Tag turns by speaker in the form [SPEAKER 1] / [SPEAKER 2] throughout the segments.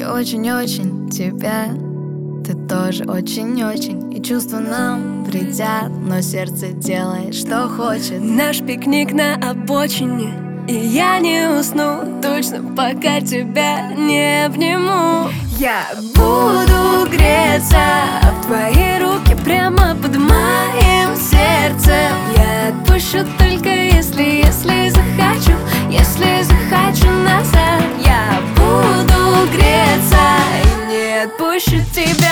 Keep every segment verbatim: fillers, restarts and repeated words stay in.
[SPEAKER 1] очень-очень тебя. Ты тоже очень-очень, и чувства нам вредят, но сердце делает, что хочет.
[SPEAKER 2] Наш пикник на обочине, и я не усну точно, пока тебя не обниму. Я буду греться в твои руки прямо под моим сердцем. Я отпущу только если, если захочу, если захочу назад. Я буду греться и не отпущу тебя.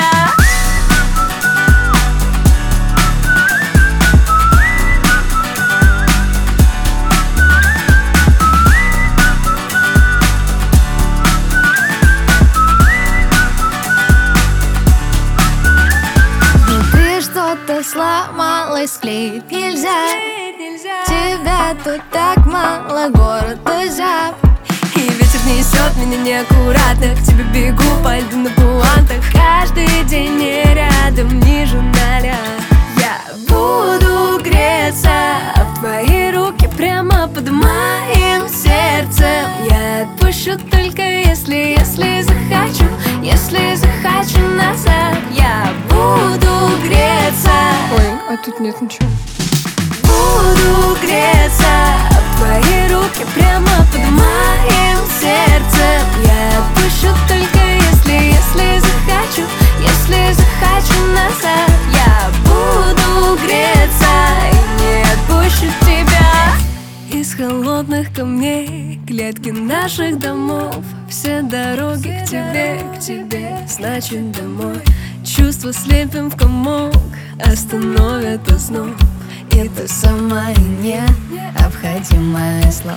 [SPEAKER 1] Что-то сломалось, клеить нельзя. Тебя тут так мало, город озяб.
[SPEAKER 2] И ветер несет меня неаккуратно, к тебе бегу по льду на пуантах. Каждый день не рядом, ниже ноля. Я буду греться в твои руки прямо под моим сердцем. Я отпущу только если, если захочу, если захочу назад. Я буду греться.
[SPEAKER 3] Ой, а тут нет ничего.
[SPEAKER 2] Буду греться в твои руки прямо под моим сердцем. Я отпущу только если, если захочу, если захочу назад. Я буду греться и не отпущу тебя. Из холодных камней клетки наших домов, все дороги к тебе, к тебе, значит домой. Чувства слепим в комок, остановят озноб.
[SPEAKER 1] И ты самое необходимое зло.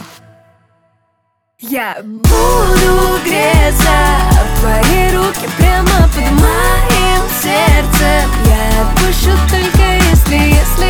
[SPEAKER 2] Я буду греться в твои руки прямо под моим сердцем. Я отпущу только если, если